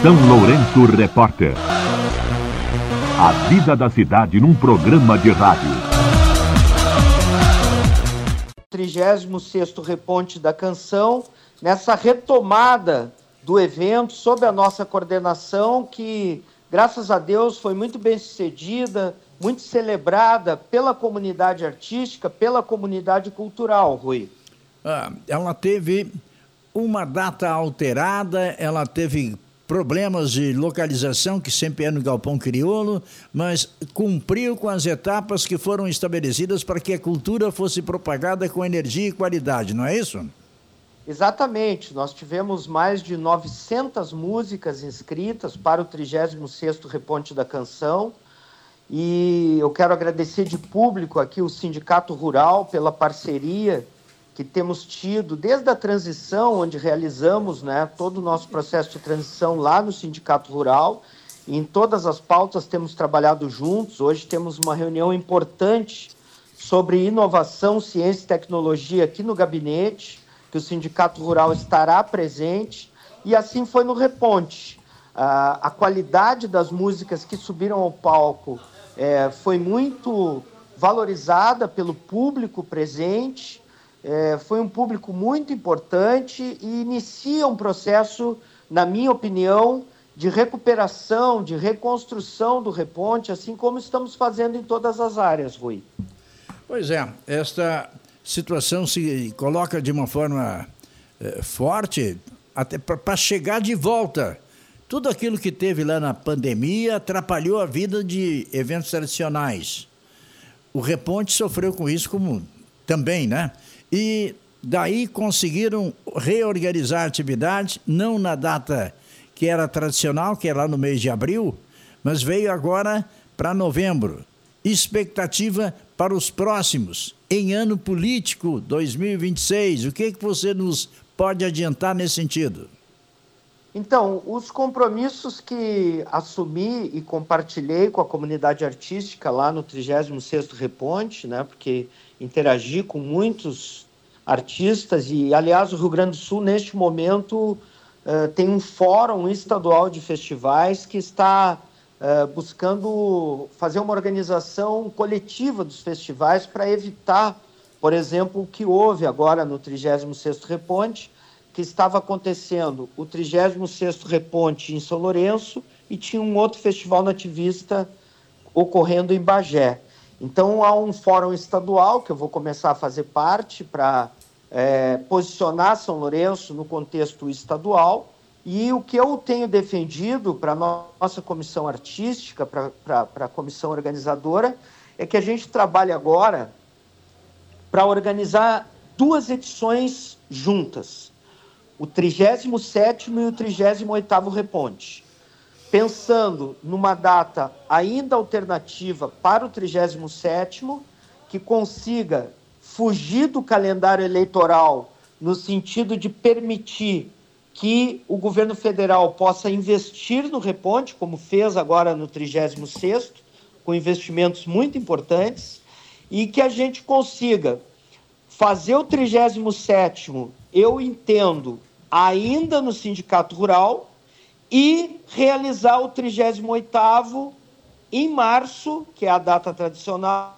São Lourenço Repórter. A vida da cidade num programa de rádio. 36º Reponte da Canção, nessa retomada do evento, sob a nossa coordenação, que, graças a Deus, foi muito bem sucedida, muito celebrada pela comunidade artística, pela comunidade cultural, Rui. Ela teve uma data alterada, ela teve problemas de localização, que sempre é no Galpão Crioulo, mas cumpriu com as etapas que foram estabelecidas para que a cultura fosse propagada com energia e qualidade, não é isso? Exatamente. Nós tivemos mais de 900 músicas inscritas para o 36º Reponte da Canção, e eu quero agradecer de público aqui o Sindicato Rural pela parceria que temos tido desde a transição, onde realizamos, todo o nosso processo de transição lá no Sindicato Rural. E em todas as pautas temos trabalhado juntos. Hoje temos uma reunião importante sobre inovação, ciência e tecnologia aqui no gabinete, que o Sindicato Rural estará presente. E assim foi no Reponte. A qualidade das músicas que subiram ao palco foi muito valorizada pelo público presente. Foi um público muito importante e inicia um processo, na minha opinião, de recuperação, de reconstrução do Reponte, assim como estamos fazendo em todas as áreas, Rui. Pois é, esta situação se coloca de uma forma forte, até para chegar de volta. Tudo aquilo que teve lá na pandemia atrapalhou a vida de eventos tradicionais. O Reponte sofreu com isso como também, né? E daí conseguiram reorganizar a atividade, não na data que era tradicional, que era lá no mês de abril, mas veio agora para novembro. Expectativa para os próximos, em ano político 2026. O que você nos pode adiantar nesse sentido? Então, os compromissos que assumi e compartilhei com a comunidade artística lá no 36º Reponte, porque interagi com muitos artistas e, aliás, o Rio Grande do Sul, neste momento, tem um fórum estadual de festivais que está buscando fazer uma organização coletiva dos festivais para evitar, por exemplo, o que houve agora no 36º Reponte, que estava acontecendo o 36º Reponte em São Lourenço e tinha um outro festival nativista ocorrendo em Bagé. Então, há um fórum estadual que eu vou começar a fazer parte para posicionar São Lourenço no contexto estadual. E o que eu tenho defendido para a nossa comissão artística, para a comissão organizadora, é que a gente trabalhe agora para organizar duas edições juntas, o 37º e o 38º Reponte, pensando numa data ainda alternativa para o 37º, que consiga fugir do calendário eleitoral no sentido de permitir que o governo federal possa investir no Reponte, como fez agora no 36º, com investimentos muito importantes, e que a gente consiga fazer o 37º, eu entendo, ainda no Sindicato Rural, e realizar o 38º em março, que é a data tradicional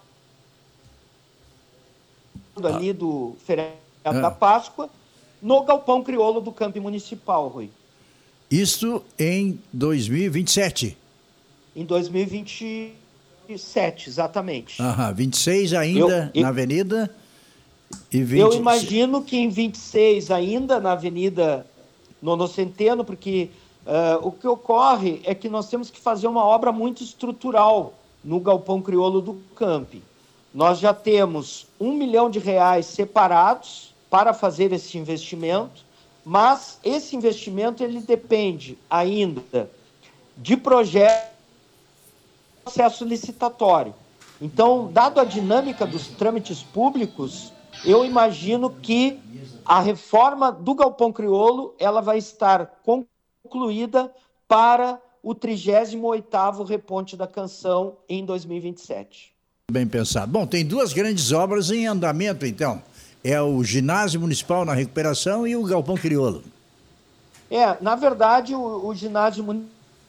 ali do feriado da Páscoa, no Galpão Crioulo do Campo Municipal, Rui. Isso em 2027? Em 2027, exatamente. 26 ainda na Avenida e 20... Eu imagino que em 26 ainda na Avenida Nono Centeno, porque o que ocorre é que nós temos que fazer uma obra muito estrutural no Galpão Crioulo do Campo. Nós já temos R$ 1 milhão separados para fazer esse investimento, mas esse investimento ele depende ainda de processo licitatório. Então, dado a dinâmica dos trâmites públicos, eu imagino que a reforma do Galpão Crioulo ela vai estar concluída para o 38º Reponte da Canção em 2027. Bem pensado. Bom, tem duas grandes obras em andamento, então. É o Ginásio Municipal na recuperação e o Galpão Crioulo. Na verdade, o ginásio municipal...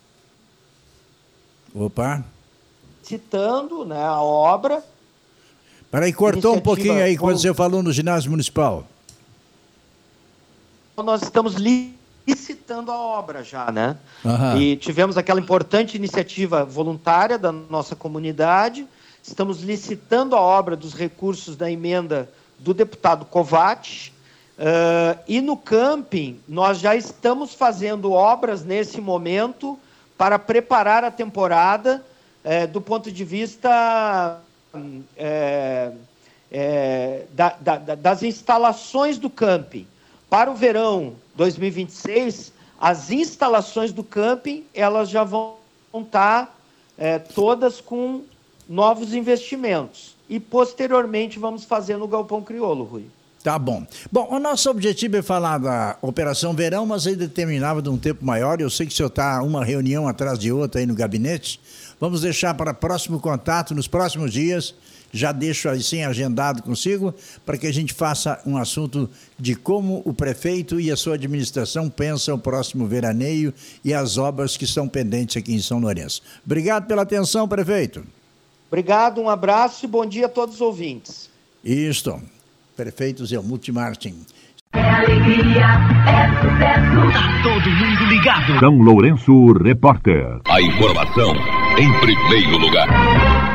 Opa! Citando, né, a obra... Peraí, cortou um pouquinho aí quando você falou no ginásio municipal. Nós estamos licitando a obra já, né? Uhum. E tivemos aquela importante iniciativa voluntária da nossa comunidade. Estamos licitando a obra dos recursos da emenda do deputado Kovács. E no camping, nós já estamos fazendo obras nesse momento para preparar a temporada do ponto de vista... das instalações do camping. Para o verão 2026, as instalações do camping elas já vão estar todas com novos investimentos. E, posteriormente, vamos fazer no Galpão Crioulo, Rui. Tá bom. Bom, o nosso objetivo é falar da Operação Verão, mas ele determinava de um tempo maior. Eu sei que o senhor está uma reunião atrás de outra aí no gabinete. Vamos deixar para próximo contato nos próximos dias. Já deixo assim agendado consigo para que a gente faça um assunto de como o prefeito e a sua administração pensam o próximo veraneio e as obras que estão pendentes aqui em São Lourenço. Obrigado pela atenção, prefeito. Obrigado, um abraço e bom dia a todos os ouvintes. Isto, prefeito Zé Multimartin. É alegria, é sucesso. Tá todo mundo ligado. São Lourenço Repórter. A informação em primeiro lugar.